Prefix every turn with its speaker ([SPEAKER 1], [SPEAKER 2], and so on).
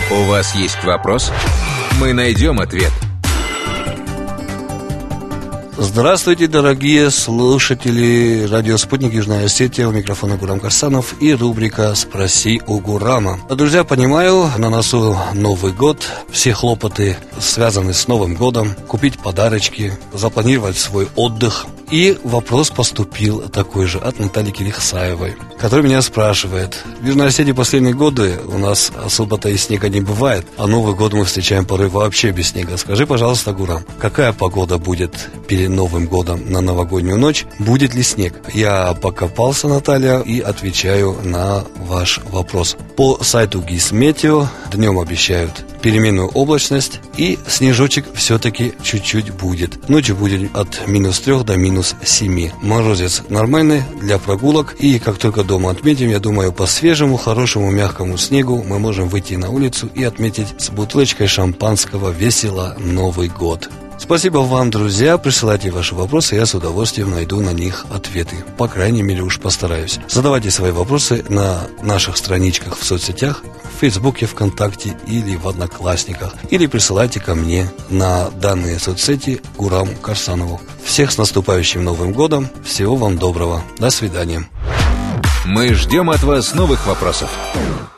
[SPEAKER 1] У вас есть вопрос? Мы найдем ответ.
[SPEAKER 2] Здравствуйте, дорогие слушатели радио «Спутник», Южная Осетия. У микрофона Гурам Карсанов и рубрика «Спроси у Гурама». Друзья, понимаю, на носу Новый год. Все хлопоты связаны с Новым годом. Купить подарочки, запланировать свой отдых. И вопрос поступил такой же от Натальи Кирихсаевой, которая меня спрашивает: в Южной Осетии последние годы у нас особо-то и снега не бывает, а Новый год мы встречаем порой вообще без снега. Скажи, пожалуйста, Гурам, какая погода будет перед Новым годом на новогоднюю ночь? Будет ли снег? Я покопался, Наталья, и отвечаю на ваш вопрос. По сайту Гисметео днем обещают переменную облачность, и снежочек все-таки чуть-чуть будет. Ночью будет от -3 до -7. Морозец нормальный для прогулок, и как только дома отметим, я думаю, по свежему, хорошему, мягкому снегу мы можем выйти на улицу и отметить с бутылочкой шампанского весело Новый год. Спасибо вам, друзья. Присылайте ваши вопросы, я с удовольствием найду на них ответы. По крайней мере, уж постараюсь. Задавайте свои вопросы на наших страничках в соцсетях, в Фейсбуке, ВКонтакте или в Одноклассниках. Или присылайте ко мне на данные соцсети Гураму Карсанову. Всех с наступающим Новым годом. Всего вам доброго. До свидания.
[SPEAKER 1] Мы ждем от вас новых вопросов.